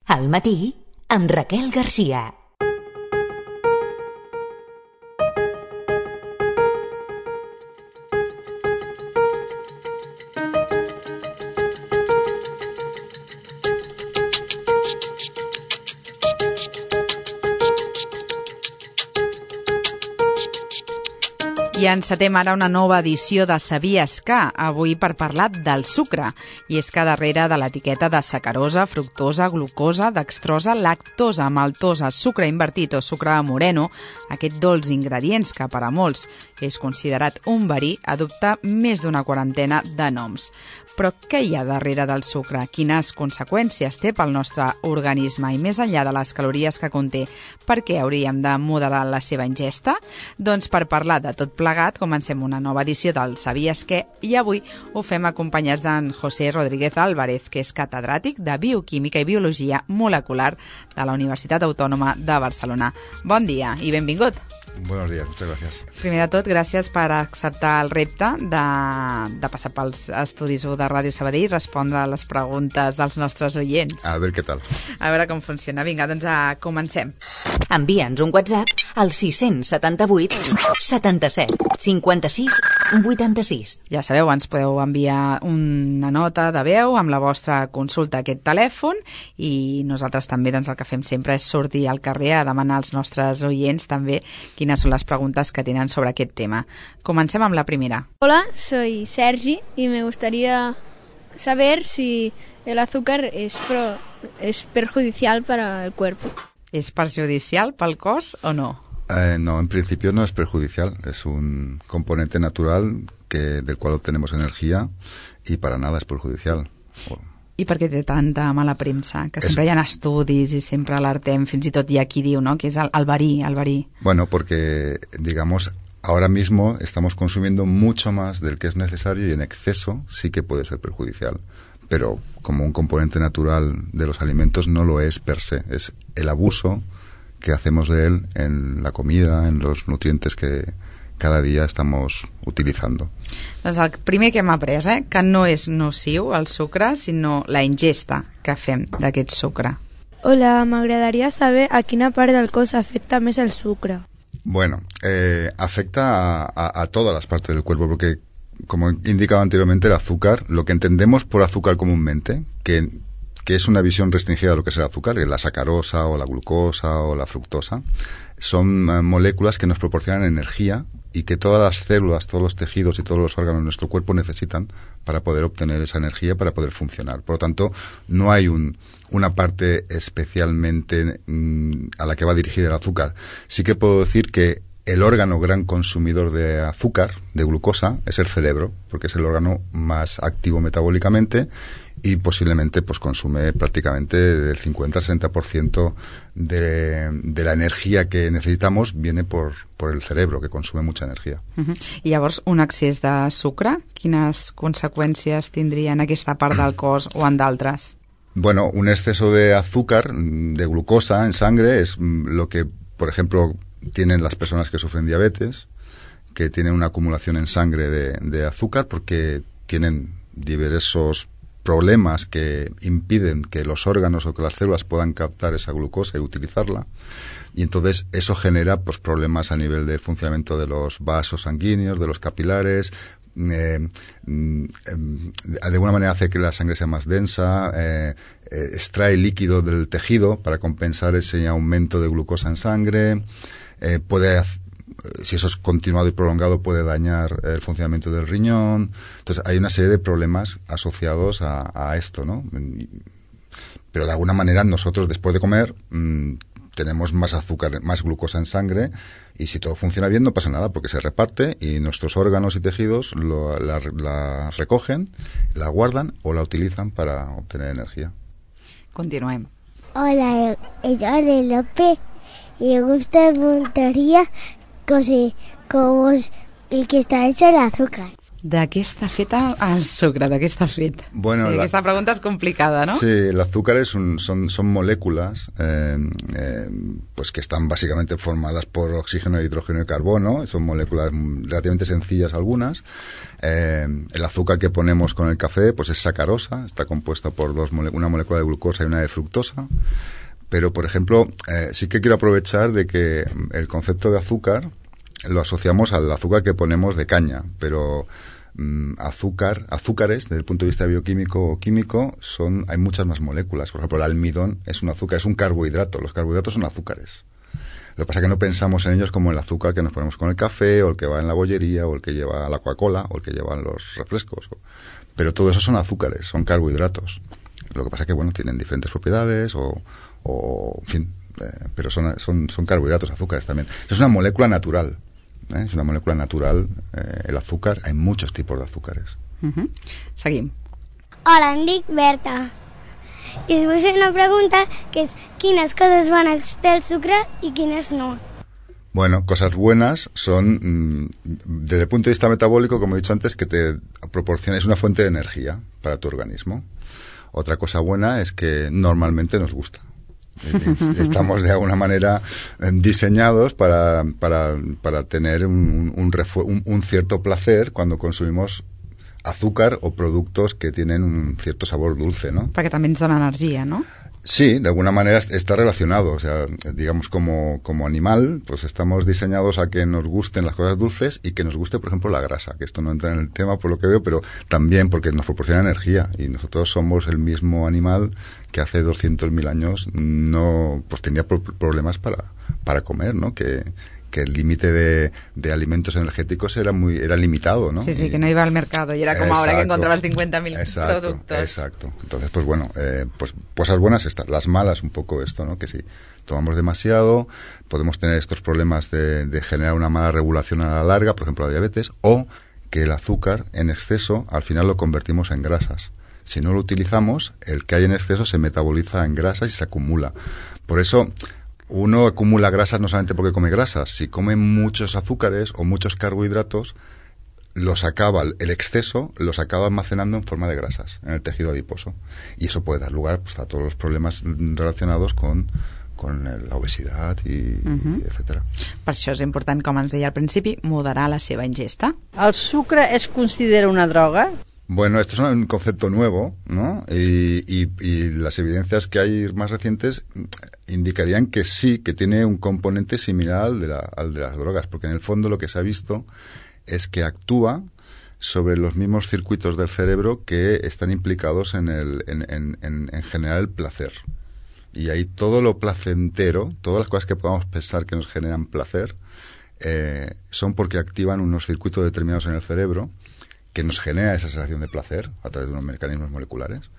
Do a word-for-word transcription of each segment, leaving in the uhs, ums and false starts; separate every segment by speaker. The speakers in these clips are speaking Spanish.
Speaker 1: Al matí, amb Raquel Garcia.
Speaker 2: I encetem ara una nova edició de Sabies que, avui per parlar del sucre. I és que darrere de l'etiqueta de sacarosa, fructosa, glucosa, dextrosa, lactosa, maltosa, sucre invertit o sucre moreno, aquest dolç ingredients que per a molts és considerat un verí, adopta més d'una quarantena de noms. Però què hi ha darrere del sucre? Quines conseqüències té pel nostre organisme? I més enllà de les calories que conté, per què hauríem de moderar la seva ingesta? Doncs per parlar de tot plegat, comencem una nova edició del Sabies què, i avui ho fem acompanyats d'en José Rodríguez Álvarez, que és catedràtic de Bioquímica i Biologia Molecular de la Universitat Autònoma de Barcelona. Bon dia i benvingut.
Speaker 3: Buenos días, muchas gracias.
Speaker 2: Primer de tot, gràcies per acceptar el repte de, de passar pels estudis u de Ràdio Sabadell i respondre a les preguntes dels nostres oients.
Speaker 3: A veure què tal.
Speaker 2: A veure com funciona. Vinga, doncs a, comencem.
Speaker 1: Envia'ns un WhatsApp al sis set vuit setanta-set cinquanta-sis vuitanta-sis.
Speaker 2: Ja sabeu, ens podeu enviar una nota de veu amb la vostra consulta a aquest telèfon i nosaltres també doncs, el que fem sempre és sortir al carrer a demanar als nostres oients també quines són les preguntes que tenen sobre aquest tema. Comencem amb la primera.
Speaker 4: Hola, soy Sergi y me gustaría saber si el azúcar es, pro, es perjudicial para el cuerpo.
Speaker 2: ¿Es perjudicial pel cos o no?
Speaker 3: Eh, no, en principio no es perjudicial. Es un componente natural que, del cual obtenemos energía y para nada es perjudicial.
Speaker 2: I per què té tanta mala premsa? Que sempre hi ha estudis i sempre alertem, fins i tot hi ha qui diu, ¿no?, que és el, el verí, el verí.
Speaker 3: Bueno, porque, digamos, ahora mismo estamos consumiendo mucho más del que es necesario y en exceso sí que puede ser perjudicial. Pero como un componente natural de los alimentos no lo es per se. Es el abuso que hacemos de él en la comida, en los nutrientes que cada dia estamos utilitzando.
Speaker 2: Doncs el primer que hem après, eh, que no és nociu el sucre, sinó la ingesta que fem d'aquest sucre.
Speaker 4: Hola, m'agradaria saber a quina part del cos afecta més el sucre.
Speaker 3: Bueno, eh, afecta a, a, a todas las partes del cuerpo, porque como indicaba anteriormente, el azúcar, lo que entendemos por azúcar comúnmente, que, que es una visión restringida de lo que es el azúcar, que es la sacarosa o la glucosa o la fructosa, son uh, moléculas que nos proporcionan energía y que todas las células, todos los tejidos y todos los órganos de nuestro cuerpo necesitan para poder obtener esa energía, para poder funcionar. Por lo tanto, no hay un, una parte especialmente mmm, a la que va dirigida el azúcar. Sí que puedo decir que el órgano gran consumidor de azúcar, de glucosa, es el cerebro, porque es el órgano más activo metabólicamente y posiblemente pues consume prácticamente del cincuenta al sesenta por ciento de, de la energia que necesitamos viene por, por el cerebro, que consume mucha energia.
Speaker 2: Uh-huh. I llavors, un excés de sucre, quines conseqüències tindria en aquesta part del cos o en d'altres?
Speaker 3: Bueno, un exceso de azúcar, de glucosa en sangre, es lo que, por ejemplo, tienen las personas que sufren diabetes, que tienen una acumulación en sangre de, de azúcar porque tienen diversos problemas que impiden que los órganos o que las células puedan captar esa glucosa y utilizarla, y entonces eso genera pues problemas a nivel del funcionamiento de los vasos sanguíneos, de los capilares, eh, de alguna manera hace que la sangre sea más densa, eh, eh, extrae líquido del tejido para compensar ese aumento de glucosa en sangre, eh, puede si eso es continuado y prolongado puede dañar el funcionamiento del riñón. Entonces hay una serie de problemas asociados a, a esto, ¿no? Pero de alguna manera nosotros después de comer mmm, tenemos más azúcar, más glucosa en sangre y si todo funciona bien no pasa nada porque se reparte y nuestros órganos y tejidos lo, la, la recogen, la guardan o la utilizan para obtener energía.
Speaker 2: Continuem.
Speaker 5: Hola, soy Ale López y me gusta la montaría como el que está hecho de azúcar.
Speaker 2: De què està fet el, el sucre? De què està fet?
Speaker 3: Bueno,
Speaker 2: sí,
Speaker 3: la...
Speaker 2: Aquesta pregunta és complicada, ¿no?
Speaker 3: Sí, el azúcar es un, son, son moléculas eh, eh, pues que están básicamente formadas por oxígeno, hidrógeno y carbono. Son moléculas relativamente sencillas algunas. Eh, el azúcar que ponemos con el café pues es sacarosa, está compuesta por dos mole- una molécula de glucosa y una de fructosa. Pero, por ejemplo, eh, sí que quiero aprovechar de que el concepto de azúcar lo asociamos al azúcar que ponemos de caña, pero mmm, azúcar, azúcares, desde el punto de vista bioquímico o químico, son, hay muchas más moléculas. Por ejemplo, el almidón es un azúcar, es un carbohidrato. Los carbohidratos son azúcares. Lo que pasa es que no pensamos en ellos como el azúcar que nos ponemos con el café, o el que va en la bollería, o el que lleva la Coca-Cola, o el que llevan los refrescos. Pero todo eso son azúcares, son carbohidratos. Lo que pasa es que, bueno, tienen diferentes propiedades, o, o en fin, eh, pero son, son, son carbohidratos, azúcares también. Es una molécula natural. ¿Eh? Es una molécula natural, eh, el azúcar. Hay muchos tipos de azúcares.
Speaker 2: Uh-huh. Seguim.
Speaker 5: Hola, em dic Berta. I us vull fer una pregunta, que és quines coses bones té el sucre i quines no.
Speaker 3: Bueno, cosas buenas son, mmm, desde el punto de vista metabólico, como he dicho antes, que te proporciona, es una fuente de energía para tu organismo. Otra cosa buena es que normalmente nos gusta. Estamos de alguna manera diseñados para, para, para tener un, un, refu- un, un cierto placer cuando consumimos azúcar o productos que tienen un cierto sabor dulce, ¿no?
Speaker 2: Perquè també ens dona energia, no?
Speaker 3: Sí, de alguna manera está relacionado. O sea, digamos, como, como animal, pues estamos diseñados a que nos gusten las cosas dulces y que nos guste, por ejemplo, la grasa, que esto no entra en el tema por lo que veo, pero también porque nos proporciona energía, y nosotros somos el mismo animal que hace doscientos mil años no, pues tenía pro- problemas para, para comer, ¿no? Que, que el límite de, de alimentos energéticos era muy era limitado, ¿no?
Speaker 2: Sí, sí,
Speaker 3: y,
Speaker 2: que no iba al mercado y era como
Speaker 3: exacto,
Speaker 2: ahora que encontrabas cincuenta mil
Speaker 3: exacto,
Speaker 2: productos.
Speaker 3: Exacto. Entonces, pues bueno, eh, pues cosas buenas estas, las malas un poco esto, ¿no? Que si tomamos demasiado podemos tener estos problemas de, de generar una mala regulación a la larga, por ejemplo la diabetes, o que el azúcar en exceso al final lo convertimos en grasas. Si no lo utilizamos, el que hay en exceso se metaboliza en grasas y se acumula. Por eso uno acumula grasas no solamente porque come grasas. Si come muchos azúcares o muchos carbohidratos, los acaba, el exceso los acaba almacenando en forma de grasas en el tejido adiposo. Y eso puede dar lugar, pues, a todos los problemas relacionados con, con la obesidad y, uh-huh. y etcétera.
Speaker 2: Per això és important, com ens deia al principi, moderar la seva ingesta.
Speaker 6: ¿El sucre es considera una droga?
Speaker 3: Bueno, esto es un concepto nuevo, ¿no? Y, y, y las evidencias que hay más recientes indicarían que sí, que tiene un componente similar al de, la, al de las drogas, porque en el fondo lo que se ha visto es que actúa sobre los mismos circuitos del cerebro que están implicados en, el, en, en, en, en generar el placer. Y ahí todo lo placentero, todas las cosas que podamos pensar que nos generan placer, eh, son porque activan unos circuitos determinados en el cerebro que nos genera esa sensación de placer a través de unos mecanismos moleculares,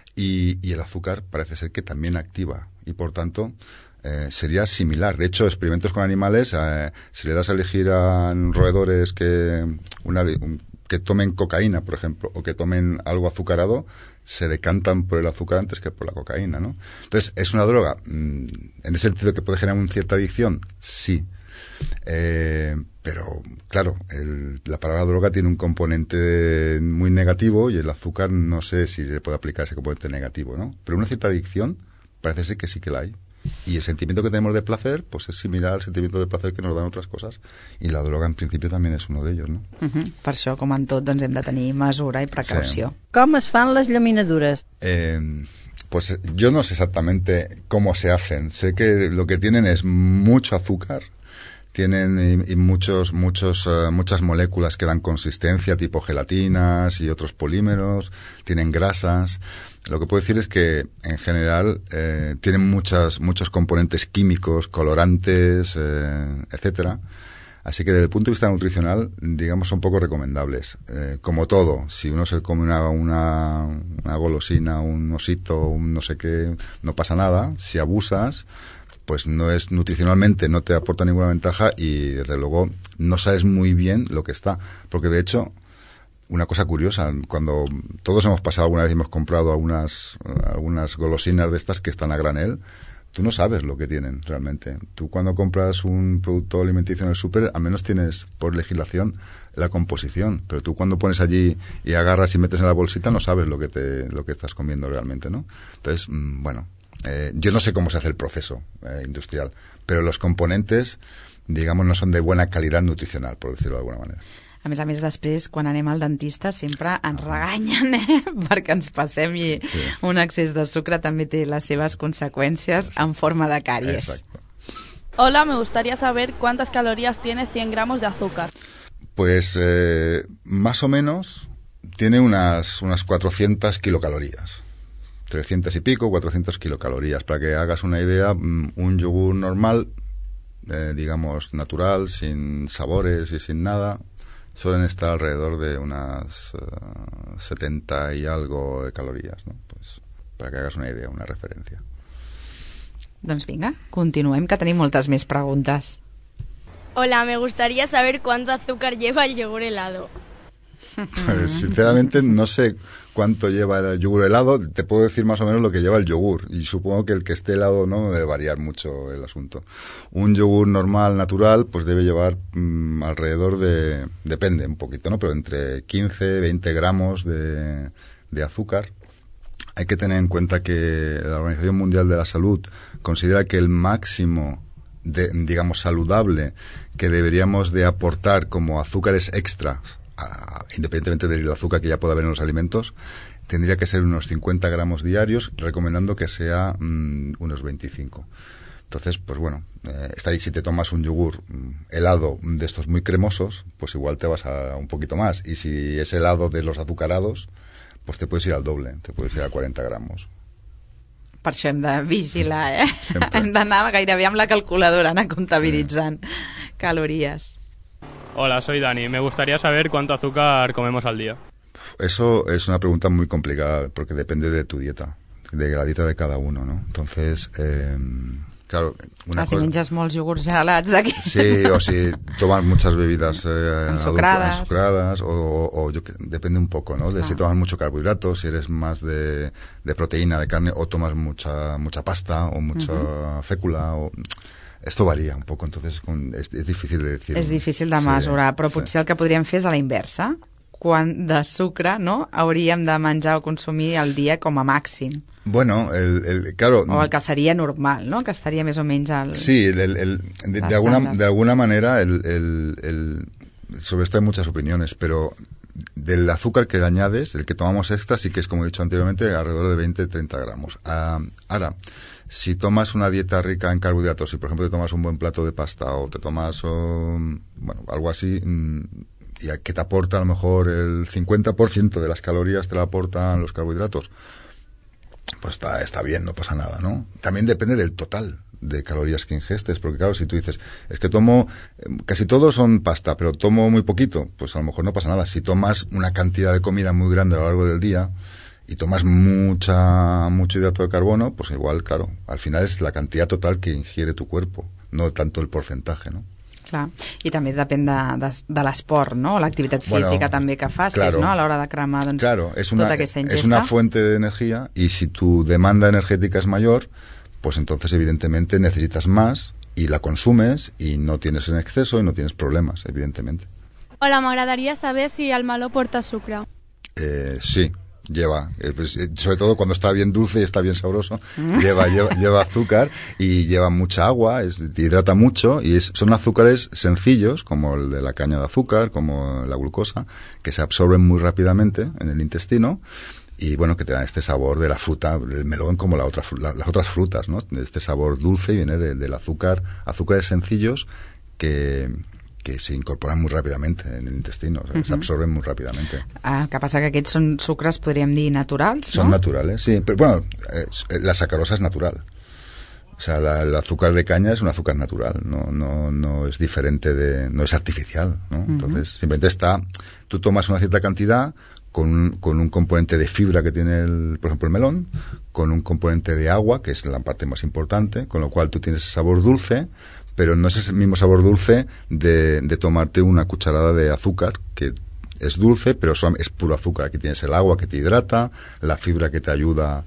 Speaker 3: y, y el azúcar parece ser que también activa, y por tanto eh, sería similar. De hecho, experimentos con animales, eh, si le das a elegir a roedores que, una, un, que tomen cocaína, por ejemplo, o que tomen algo azucarado, se decantan por el azúcar antes que por la cocaína, ¿no? Entonces, ¿es una droga? Mm, en ese sentido, que puede generar una cierta adicción, sí. Eh, pero claro, el, la palabra droga tiene un componente muy negativo, y el azúcar no sé si se puede aplicar ese componente negativo, ¿no? Pero una cierta adicción parece ser que sí que la hay, y el sentimiento que tenemos de placer pues es similar al sentimiento de placer que nos dan otras cosas, y la droga en principio también es uno de ellos, ¿no?
Speaker 2: Uh-huh. Per això, com en tot, doncs hem de tenir mesura i precaució.
Speaker 3: Sí.
Speaker 6: Com es fan les llaminadures?
Speaker 3: Eh, pues yo no sé exactamente cómo se hacen. Sé que lo que tienen es mucho azúcar, tienen y, y muchos muchos uh, muchas moléculas que dan consistencia, tipo gelatinas y otros polímeros, tienen grasas. Lo que puedo decir es que en general eh, tienen muchas muchos componentes químicos, colorantes, eh, etcétera. Así que desde el punto de vista nutricional, digamos, son poco recomendables. Eh, como todo, si uno se come una, una, una golosina, un osito, un no sé qué, no pasa nada. Si abusas, pues no es nutricionalmente, no te aporta ninguna ventaja, y desde luego no sabes muy bien lo que está. Porque de hecho, una cosa curiosa, cuando todos hemos pasado alguna vez y hemos comprado algunas, algunas golosinas de estas que están a granel, tú no sabes lo que tienen realmente. Tú cuando compras un producto alimenticio en el súper, al menos tienes por legislación la composición, pero tú cuando pones allí y agarras y metes en la bolsita no sabes lo que te lo que estás comiendo realmente, ¿no? Entonces, mmm, bueno, eh, yo no sé cómo se hace el proceso eh, industrial, pero los componentes, digamos, no son de buena calidad nutricional, por decirlo de alguna manera.
Speaker 2: A més a més, després, quan anem al dentista, sempre ens reganyen, eh? Perquè ens passem i sí. un excés de sucre també té les seves conseqüències en forma de càries.
Speaker 3: Exacto.
Speaker 7: Hola, me gustaría saber cuántas calorías tiene cien gramos de azúcar.
Speaker 3: Pues eh, más o menos tiene unas, unas cuatrocientas kilocalorías. trescientas y pico, cuatrocientas kilocalorías. Para que hagas una idea, un yogur normal, eh, digamos natural, sin sabores y sin nada, suelen estar alrededor de unas uh, setenta y algo de calorías, ¿no? Pues, para que hagas una idea, una referencia.
Speaker 2: Doncs vinga, continuem, que tenim moltes més preguntes.
Speaker 8: Hola, me gustaría saber cuánto azúcar lleva el yogur helado.
Speaker 3: Pues, sinceramente no sé cuánto lleva el yogur helado, te puedo decir más o menos lo que lleva el yogur y supongo que el que esté helado no debe variar mucho el asunto. Un yogur normal, natural, pues debe llevar mmm, alrededor de, depende un poquito, ¿no? Pero entre quince, veinte gramos de, de azúcar. Hay que tener en cuenta que la Organización Mundial de la Salud considera que el máximo de, digamos, saludable que deberíamos de aportar como azúcares extra, independientemente del azúcar que ya pueda haber en los alimentos, tendría que ser unos cincuenta gramos diarios, recomendando que sea mmm, unos veinticinco. Entonces, pues bueno, eh, está ahí, si te tomas un yogur mmm, helado de estos muy cremosos, pues igual te vas a un poquito más. Y si es helado de los azucarados, pues te puedes ir al doble, te puedes ir a cuarenta gramos.
Speaker 2: Per això hem de vigilar, eh?
Speaker 3: Sempre.
Speaker 2: Hem d'anar gairebé amb la calculadora, anar comptabilitzant sí. calories.
Speaker 9: Hola, soy Dani. Me gustaría saber cuánto azúcar comemos al día.
Speaker 3: Eso es una pregunta muy complicada porque depende de tu dieta, de la dieta de cada uno, ¿no? Entonces, eh, claro... Una
Speaker 2: ah, si
Speaker 3: cosa...
Speaker 2: menges molts iogurts gelats d'aquí.
Speaker 3: Sí, o si tomas muchas bebidas eh,
Speaker 2: ensucradas,
Speaker 3: ensucradas o, o, o yo que, depende un poco, ¿no? De ah. si tomas mucho carbohidrato, si eres más de, de proteína, de carne, o tomas mucha mucha pasta o mucha uh-huh. fécula o... Esto varia un poc, entonces és, és difícil de dir.
Speaker 2: És difícil de mesurar, sí, però potser sí. el que podríem fer és a la inversa. Quant de sucre, no?, hauríem de menjar o consumir al dia com a màxim.
Speaker 3: Bueno, el, el, claro...
Speaker 2: O el que seria normal, no?, que estaria més o menys al...
Speaker 3: Sí, el, el, el, de, de, alguna, de alguna manera, el, el, el, sobre esto hay muchas opiniones, pero del azúcar que le añades, el que tomamos extra, sí que es, como he dicho anteriormente, alrededor de veinte a treinta gramos. Uh, ahora... Si tomas una dieta rica en carbohidratos, si por ejemplo te tomas un buen plato de pasta o te tomas um, bueno, algo así, mmm, y que te aporta a lo mejor el cincuenta por ciento de las calorías te la aportan los carbohidratos, pues está, está bien, no pasa nada, ¿no? También depende del total de calorías que ingestes, porque claro, si tú dices, es que tomo, casi todo son pasta, pero tomo muy poquito, pues a lo mejor no pasa nada. Si tomas una cantidad de comida muy grande a lo largo del día, y tomas mucha mucho hidrato de carbono, pues igual, claro, al final es la cantidad total que ingiere tu cuerpo, no tanto el porcentaje, ¿no?
Speaker 2: Clar, i també depèn de, de, de l'esport, no? L'activitat física bueno, també que facis, claro, no? A l'hora de cremar doncs,
Speaker 3: claro, es una,
Speaker 2: tota aquesta ingesta.
Speaker 3: Es una fuente de energía y si tu demanda energética es mayor, pues entonces evidentemente necesitas más y la consumes y no tienes en exceso y no tienes problemas, evidentemente.
Speaker 8: Hola, m'agradaria saber si el meló porta sucre.
Speaker 3: Eh, sí. Lleva, eh, pues, eh, sobre todo cuando está bien dulce y está bien sabroso, lleva, lleva, lleva azúcar y lleva mucha agua, es, te hidrata mucho y es, son azúcares sencillos, como el de la caña de azúcar, como la glucosa, que se absorben muy rápidamente en el intestino y bueno, que te dan este sabor de la fruta, del melón como la otra, la, las otras frutas, ¿no? Este sabor dulce viene de, del azúcar, azúcares sencillos que... que se incorporan muy rápidamente en el intestino, o sea, uh-huh. se absorben muy rápidamente.
Speaker 2: Ah, que passa que aquests són sucres, podríem dir, naturals, ¿no?
Speaker 3: Son naturales, sí. Pero bueno, eh, la sacarosa es natural. O sea, la, el azúcar de caña es un azúcar natural, no, no, no es diferente de... no es artificial, ¿no? Uh-huh. Entonces, simplemente está... Tú tomas una cierta cantidad con un, con un componente de fibra que tiene, el, por ejemplo, el melón, con un componente de agua, que es la parte más importante, con lo cual tú tienes sabor dulce, pero no es el mismo sabor dulce de, de tomarte una cucharada de azúcar, que es dulce, pero es puro azúcar. Aquí tienes el agua que te hidrata, la fibra que te ayuda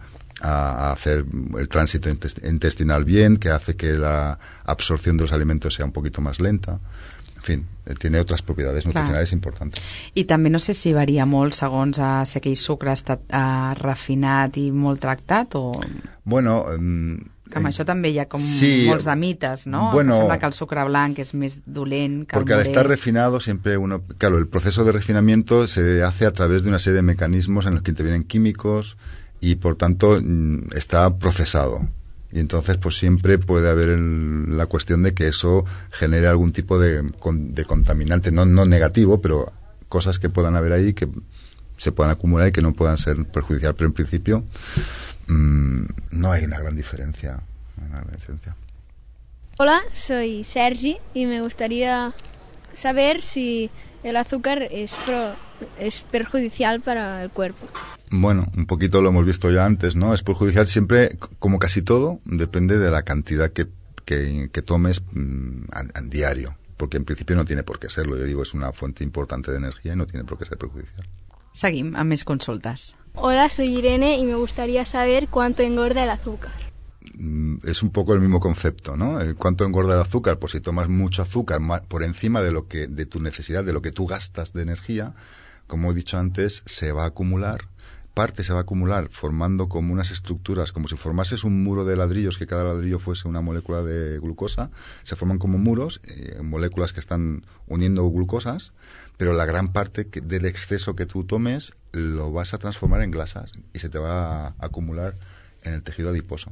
Speaker 3: a, a hacer el tránsito intestinal bien, que hace que la absorción de los alimentos sea un poquito más lenta. En fin, tiene otras propiedades nutricionales Clar. importantes.
Speaker 2: I també no sé si varia molt segons uh, si aquell sucre ha estat uh, refinat i molt tractat o...
Speaker 3: Bueno... Um,
Speaker 2: que amb eh, això també hi ha com
Speaker 3: sí,
Speaker 2: molts de mites, ¿no?
Speaker 3: Bueno,
Speaker 2: sembla que el sucre blanc és més dolent que
Speaker 3: porque
Speaker 2: el
Speaker 3: al estar refinado siempre uno... Claro, el proceso de refinamiento se hace a través de una serie de mecanismos en los que intervienen químicos y por tanto está procesado. Y entonces pues siempre puede haber el, la cuestión de que eso genere algún tipo de, de contaminante, no, no negativo, pero cosas que puedan haber ahí que se puedan acumular y que no puedan ser perjudiciales. Pero en principio mmm, no hay una gran diferencia. Una gran diferencia.
Speaker 4: Hola, soy Sergi y me gustaría saber si el azúcar es, pro, es perjudicial para el cuerpo.
Speaker 3: Bueno, un poquito lo hemos visto ya antes, ¿no? Es perjudicial siempre, como casi todo, depende de la cantidad que, que, que tomes mmm, a, a diario, porque en principio no tiene por qué serlo. Yo digo, es una fuente importante de energía y no tiene por qué ser perjudicial.
Speaker 2: Seguim amb més consultes.
Speaker 10: Hola, soy Irene y me gustaría saber cuánto engorda el azúcar.
Speaker 3: Es un poco el mismo concepto, ¿no? ¿Cuánto engorda el azúcar? Pues si tomas mucho azúcar por encima de lo que de tu necesidad, de lo que tú gastas de energía, como he dicho antes, se va a acumular. Parte se va a acumular formando como unas estructuras, como si formases un muro de ladrillos, que cada ladrillo fuese una molécula de glucosa. Se forman como muros, eh, moléculas que están uniendo glucosas, pero la gran parte que, del exceso que tú tomes lo vas a transformar en grasas y se te va a acumular en el tejido adiposo.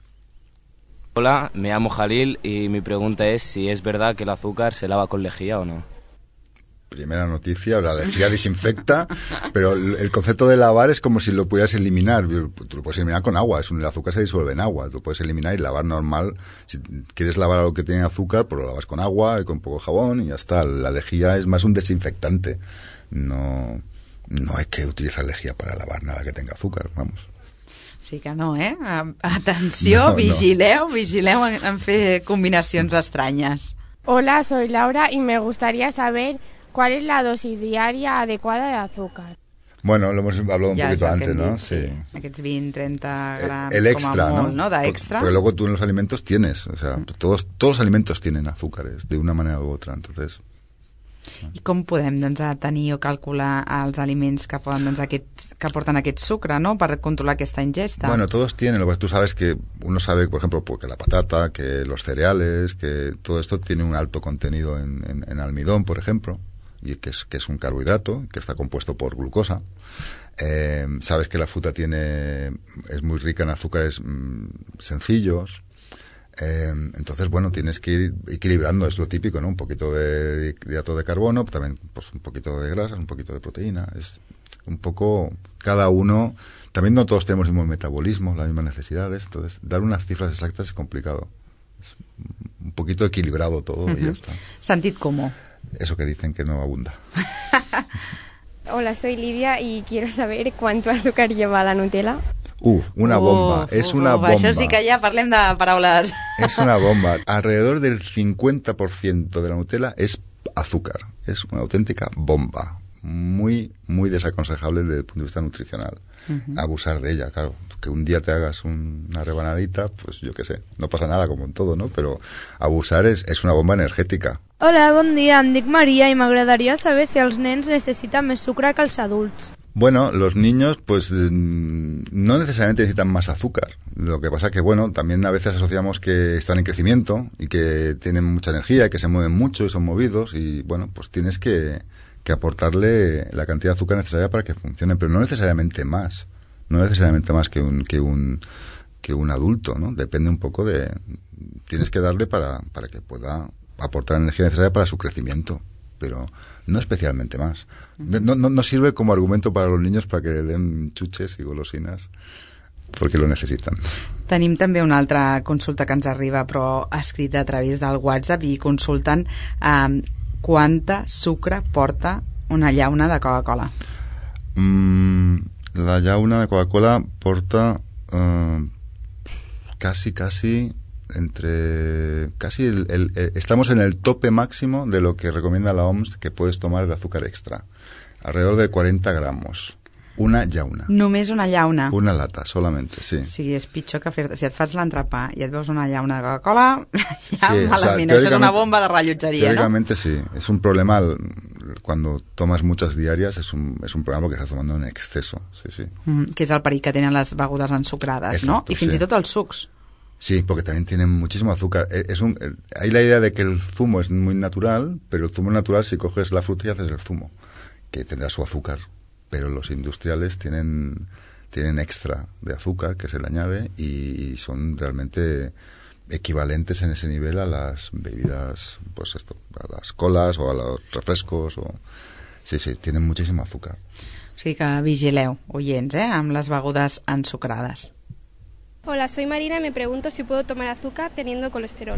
Speaker 11: Hola, me llamo Jalil y mi pregunta es si es verdad que el azúcar se lava con lejía o no.
Speaker 3: Primera noticia, la lejía desinfecta, pero el, el concepto de lavar es como si lo pudieras eliminar. Tú lo puedes eliminar con agua, es un, el azúcar se disuelve en agua, lo puedes eliminar y lavar normal. Si quieres lavar algo que tiene azúcar, pues lo lavas con agua y con poco jabón y ya está. La lejía es más un desinfectante. No, no hay que utilizar lejía para lavar nada que tenga azúcar, vamos.
Speaker 2: Sí que no, eh? Atenció, no, vigileu, no. vigileu en, en fer combinacions estranyes.
Speaker 12: Hola, soy Laura y me gustaría saber ¿cuál es la dosis diaria adecuada de azúcar?
Speaker 3: Bueno, lo hemos hablado un
Speaker 2: ja
Speaker 3: poquito antes,
Speaker 2: dit,
Speaker 3: ¿no?
Speaker 2: Sí. sí. Aquests vint, trenta grams
Speaker 3: el extra,
Speaker 2: com a molt,
Speaker 3: ¿no?
Speaker 2: ¿no? De extra.
Speaker 3: Porque luego tú en los alimentos tienes, o sea, todos, todos los alimentos tienen azúcares, de una manera u otra, entonces...
Speaker 2: I com podem doncs, tenir o calcular els aliments que, poden, doncs, aquest, que porten aquest sucre, ¿no? Per controlar aquesta ingesta?
Speaker 3: Bueno, todos tienen, lo que tú sabes que uno sabe, por ejemplo, que la patata, que los cereales, que todo esto tiene un alto contenido en, en, en almidón, por ejemplo, y que es, que es un carbohidrato, que está compuesto por glucosa. Eh, sabes que la fruta tiene es muy rica en azúcares mmm, sencillos. Eh, entonces, bueno, tienes que ir equilibrando, es lo típico, ¿no? Un poquito de, de hidrato de carbono, también pues un poquito de grasas, un poquito de proteína. Es un poco, cada uno, también no todos tenemos el mismo metabolismo, las mismas necesidades, entonces dar unas cifras exactas es complicado. Es un poquito equilibrado todo uh-huh. y ya está.
Speaker 2: Sentit comú.
Speaker 3: Eso que dicen que no abunda.
Speaker 12: Hola, soy Lidia y quiero saber cuánto azúcar lleva la Nutella.
Speaker 3: Uh, una bomba, uh, es
Speaker 2: uh,
Speaker 3: una
Speaker 2: uh,
Speaker 3: bomba.
Speaker 2: Això sí que ja parlem de paraules.
Speaker 3: Es una bomba. Alrededor del cincuenta por ciento de la Nutella es azúcar. Es una auténtica bomba. Muy, muy desaconsejable desde el punto de vista nutricional. Uh-huh. Abusar de ella, claro. Que un día te hagas un, una rebanadita, pues yo qué sé, no pasa nada como en todo, ¿no? Pero abusar es, es una bomba energética.
Speaker 13: Hola, bon dia, em dic Maria i m'agradaria saber si els nens necessiten més sucre que els adults.
Speaker 3: Bueno, los niños pues no necesariamente necesitan más azúcar. Lo que pasa que, bueno, también a veces asociamos que están en crecimiento y que tienen mucha energía y que se mueven mucho y son movidos y, bueno, pues tienes que, que aportarle la cantidad de azúcar necesaria para que funcione, pero no necesariamente más. No necesariamente más que un, que un, que un adulto, ¿no? Depende un poco de... Tienes que darle para, para que pueda aportar energía necesaria para su crecimiento, pero no especialmente más. No, no, no sirve como argumento para los niños para que le den chuches y golosinas, porque lo necesitan.
Speaker 2: Tenim també una altra consulta que ens arriba, però escrita a través del WhatsApp, i consulten eh, quanta sucre porta una llauna de Coca-Cola.
Speaker 3: Mm, la llauna de Coca-Cola porta uh, casi, casi... entre casi el, el, el, estamos en el tope máximo de lo que recomienda la O M S que puedes tomar de azúcar extra, alrededor de cuarenta gramos. Una llauna.
Speaker 2: Només una llauna.
Speaker 3: Una lata, solamente, sí.
Speaker 2: O sigui, és pitjor que fer... Si et fas l'entrepà i et veus una llauna de Coca-Cola, ja
Speaker 3: sí,
Speaker 2: malament.
Speaker 3: o sea,
Speaker 2: Això és una bomba de rellotgeria,
Speaker 3: teóricamente
Speaker 2: ¿no?
Speaker 3: sí. Es un problema al, cuando tomas muchas diarias, es un, es un problema porque estás tomando en exceso. Sí, sí.
Speaker 2: Mm, que és el perill que tenen les begudes ensucrades,
Speaker 3: Exacto,
Speaker 2: ¿no? I fins
Speaker 3: sí.
Speaker 2: i tot els sucs.
Speaker 3: Sí, porque también tienen muchísimo azúcar. Es un, hay la idea de que el zumo es muy natural, pero el zumo es natural si coges la fruta y haces el zumo, que tendrá su azúcar. Pero los industriales tienen, tienen extra de azúcar que se le añade y son realmente equivalentes en ese nivel a las bebidas, pues esto, a las colas o a los refrescos. O... Sí, sí, tienen muchísimo azúcar.
Speaker 2: O sigui que vigileu, oients, eh, amb les begudes ensucrades.
Speaker 10: Hola, soy Marina y me pregunto si puedo tomar azúcar teniendo colesterol.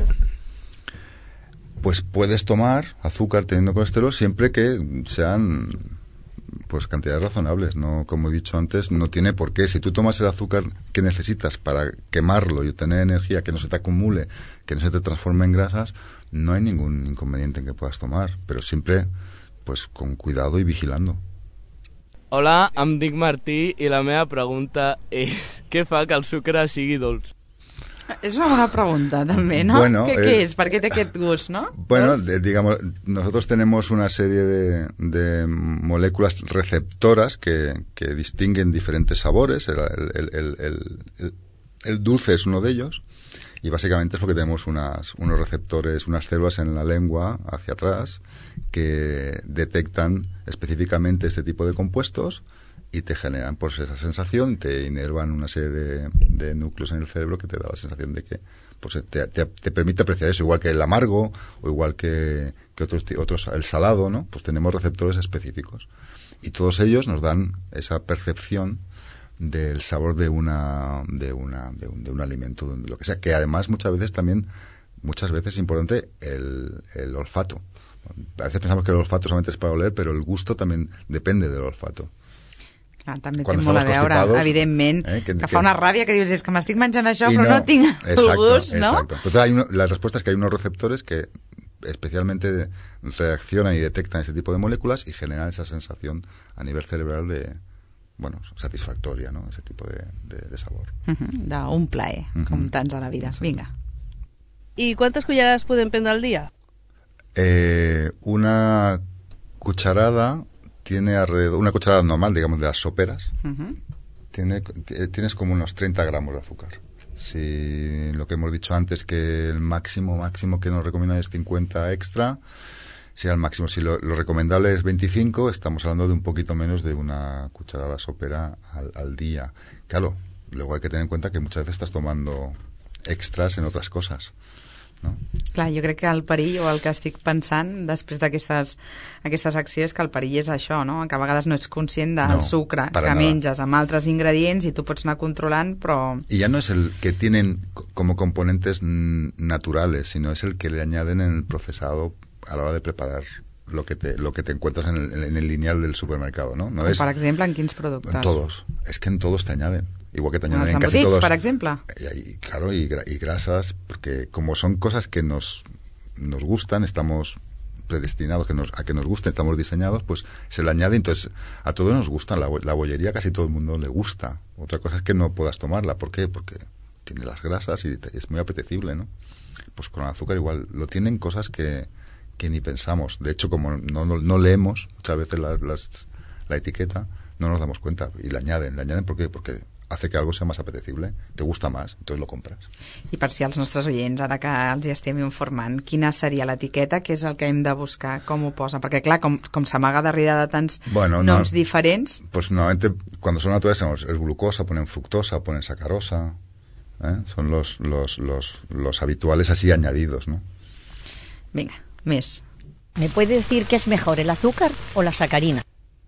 Speaker 3: Pues puedes tomar azúcar teniendo colesterol siempre que sean pues cantidades razonables, no, como he dicho antes, no tiene por qué. Si tú tomas el azúcar que necesitas para quemarlo y obtener energía, que no se te acumule, que no se te transforme en grasas, no hay ningún inconveniente en que puedas tomar, pero siempre pues con cuidado y vigilando.
Speaker 14: Hola, em dic Martí i la meva pregunta és què fa que el sucre sigui dolç?
Speaker 2: És una bona pregunta, també, ¿no?
Speaker 3: Bueno,
Speaker 2: ¿Qué,
Speaker 3: eh,
Speaker 2: ¿Qué es? ¿Por qué te queda gust, no?
Speaker 3: Bueno, de, digamos, nosotros tenemos una serie de, de moléculas receptoras que, que distinguen diferentes sabores. El, el, el, el, el, el dulce es uno de ellos. Y básicamente es porque tenemos unas, unos receptores, unas células en la lengua hacia atrás que detectan específicamente este tipo de compuestos y te generan pues esa sensación, te inervan una serie de, de núcleos en el cerebro que te da la sensación de que pues te, te, te permite apreciar eso, igual que el amargo o igual que, que otros, otros, el salado, ¿no? Pues tenemos receptores específicos y todos ellos nos dan esa percepción del sabor de una de una de un, de un alimento, de lo que sea, que además muchas veces también muchas veces es importante el, el olfato. A veces pensamos que el olfato solamente es para oler, pero el gusto también depende del olfato.
Speaker 2: Clar, també
Speaker 3: Quan
Speaker 2: té molt a veure, evidentment,
Speaker 3: eh, que,
Speaker 2: que
Speaker 3: que
Speaker 2: fa una ràbia que dius, és que m'estic menjant això,
Speaker 3: y
Speaker 2: però no, no tinc
Speaker 3: exacto,
Speaker 2: el gust, ¿no?
Speaker 3: Exacto. Entonces hay uno, la respuesta es que hay unos receptores que especialmente reaccionan y detectan ese tipo de moléculas y generan esa sensación a nivel cerebral de, bueno, satisfactoria, ¿no? Ese tipo de, de, de sabor.
Speaker 2: Uh-huh, d'un plaer, uh-huh. com tants a la vida.
Speaker 3: Exacto.
Speaker 2: Vinga.
Speaker 7: ¿Y cuántas cucharadas pueden prendre al día?
Speaker 3: Eh, una cucharada tiene alrededor, una cucharada normal, digamos, de las soperas, uh-huh. tiene, tienes como unos treinta gramos de azúcar. Si lo que hemos dicho antes, que el máximo, máximo que nos recomiendan es cincuenta extra, si al máximo, si lo, lo recomendable es veinticinco, estamos hablando de un poquito menos de una cucharada sopera al, al día. Claro, luego hay que tener en cuenta que muchas veces estás tomando extras en otras cosas, ¿no?
Speaker 2: Clar, jo crec que el perill, o el que estic pensant després d'aquestes aquestes accions, que el perill és això, no? Que a vegades no ets conscient del
Speaker 3: no,
Speaker 2: sucre que
Speaker 3: nada.
Speaker 2: menges amb altres ingredients i tu pots anar controlant, però...
Speaker 3: Y ya no es el que tienen como componentes naturales, sino es el que le añaden en el procesado a la hora de preparar lo que te lo que te encuentras en el, en el lineal del supermercado, ¿no? No
Speaker 2: Com
Speaker 3: es,
Speaker 2: per exemple, en quins productes?
Speaker 3: En todos. Es que en todos te añaden. Igual que te añaden
Speaker 2: en
Speaker 3: casi todos.
Speaker 2: embotits, per exemple.
Speaker 3: Y, y, claro, y, y grasas, porque como son cosas que nos, nos gustan, estamos predestinados que nos, a que nos gusten, estamos diseñados, pues se le añade, entonces a todos nos gusta, la, la bollería casi todo el mundo le gusta. Otra cosa es que no puedas tomarla, ¿por qué? Porque tiene las grasas y te, es muy apetecible, ¿no? Pues con el azúcar igual, lo tienen cosas que, que ni pensamos. De hecho, como no, no, no leemos muchas veces las, las, la etiqueta, no nos damos cuenta y le añaden, le añaden ¿por qué? Porque hace que algo sea más apetecible, te gusta más, entonces lo compras.
Speaker 2: I per si els nostres oients, ara que els hi estem informant, quina seria l'etiqueta, què és el que hem de buscar, com ho posa? Perquè clar, com, com s'amaga darrere de tants
Speaker 3: bueno,
Speaker 2: noms
Speaker 3: no,
Speaker 2: diferents...
Speaker 3: Pues normalmente cuando son naturales es glucosa, ponen fructosa, ponen sacarosa, ¿eh? Son los, los, los, los habituales así añadidos, ¿no?
Speaker 2: Venga, més.
Speaker 15: ¿Me puede decir qué es mejor, el azúcar o la sacarina?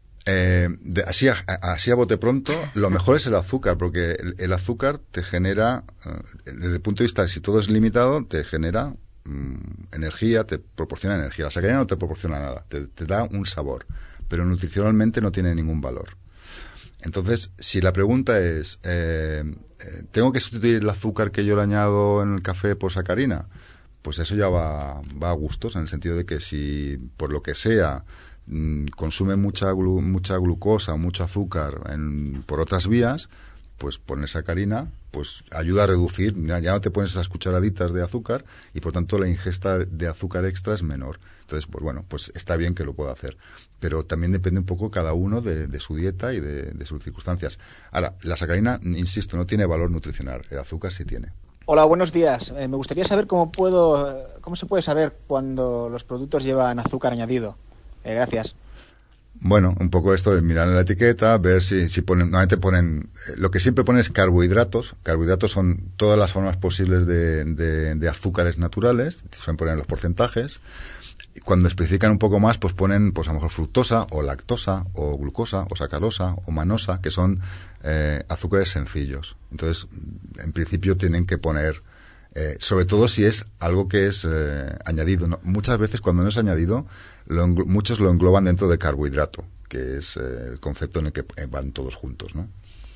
Speaker 3: Eh, de, así, a, así a bote pronto, lo mejor es el azúcar, porque el, el azúcar te genera, eh, desde el punto de vista de si todo es limitado, te genera mm, energía, te proporciona energía. La sacarina no te proporciona nada, te, te da un sabor, pero nutricionalmente no tiene ningún valor. Entonces, si la pregunta es, eh, eh, ¿tengo que sustituir el azúcar que yo le añado en el café por sacarina? pues eso ya va, va a gustos, en el sentido de que si por lo que sea consume mucha glu, mucha glucosa o mucho azúcar en, por otras vías, pues poner sacarina pues ayuda a reducir, ya, ya no te pones esas cucharaditas de azúcar y por tanto la ingesta de azúcar extra es menor. Entonces, pues bueno, pues está bien que lo pueda hacer. Pero también depende un poco cada uno de, de su dieta y de, de sus circunstancias. Ahora, la sacarina, insisto, no tiene valor nutricional, el azúcar sí tiene.
Speaker 16: Hola, buenos días. Eh, me gustaría saber cómo puedo, cómo se puede saber cuando los productos llevan azúcar añadido. Eh, gracias.
Speaker 3: Bueno, un poco esto de mirar en la etiqueta, ver si, si ponen, normalmente ponen, eh, lo que siempre ponen es carbohidratos. Carbohidratos son todas las formas posibles de, de, de azúcares naturales, suelen poner los porcentajes. Cuando especifican un poco más, pues ponen, pues a lo mejor fructosa, o lactosa, o glucosa, o sacarosa, o manosa, que son eh, azúcares sencillos. Entonces, en principio tienen que poner, eh, sobre todo si es algo que es eh, añadido, ¿no? Muchas veces cuando no es añadido, lo englo- muchos lo engloban dentro de carbohidrato, que es eh, el concepto en el que van todos juntos, ¿no?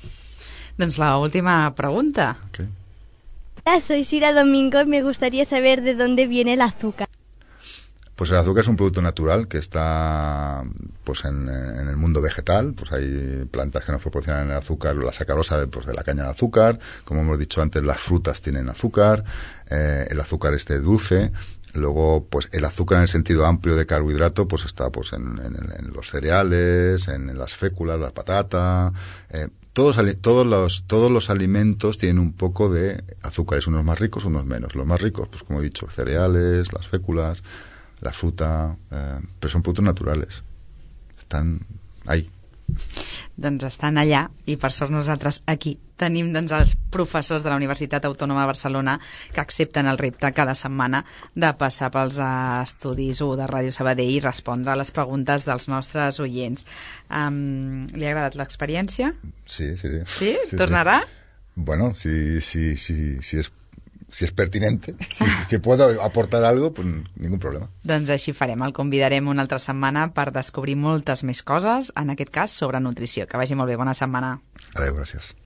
Speaker 2: Doncs la última pregunta.
Speaker 3: Okay.
Speaker 17: Hola, soy Sira Domingo y me gustaría saber de dónde viene el azúcar.
Speaker 3: Pues el azúcar es un producto natural que está pues en, en el mundo vegetal. Pues hay plantas que nos proporcionan el azúcar, la sacarosa de, pues, de la caña de azúcar. Como hemos dicho antes, las frutas tienen azúcar, eh, el azúcar este dulce. Luego, pues el azúcar en el sentido amplio de carbohidrato, pues está pues en, en, en los cereales, en, en las féculas, la patata. Eh, todos, todos los todos los alimentos tienen un poco de azúcares, unos más ricos, unos menos. Los más ricos, pues como he dicho, cereales, las féculas, la fruta, eh, però són productes naturales. Estan ahí.
Speaker 2: Doncs estan allà, i per sort nosaltres aquí tenim doncs, els professors de la Universitat Autònoma de Barcelona que accepten el repte cada setmana de passar pels estudis u de Ràdio Sabadell i respondre a les preguntes dels nostres oients. Um, li ha agradat l'experiència?
Speaker 3: Sí, sí, sí.
Speaker 2: Sí? sí Tornarà?
Speaker 3: Sí. Bueno, si, si, si, si és si es pertinente, si, si puedo aportar algo, pues ningún problema.
Speaker 2: Doncs així farem, el convidarem una altra setmana per descobrir moltes més coses, en aquest cas sobre nutrició. Que vagi molt bé, bona setmana.
Speaker 3: Adéu, gràcies.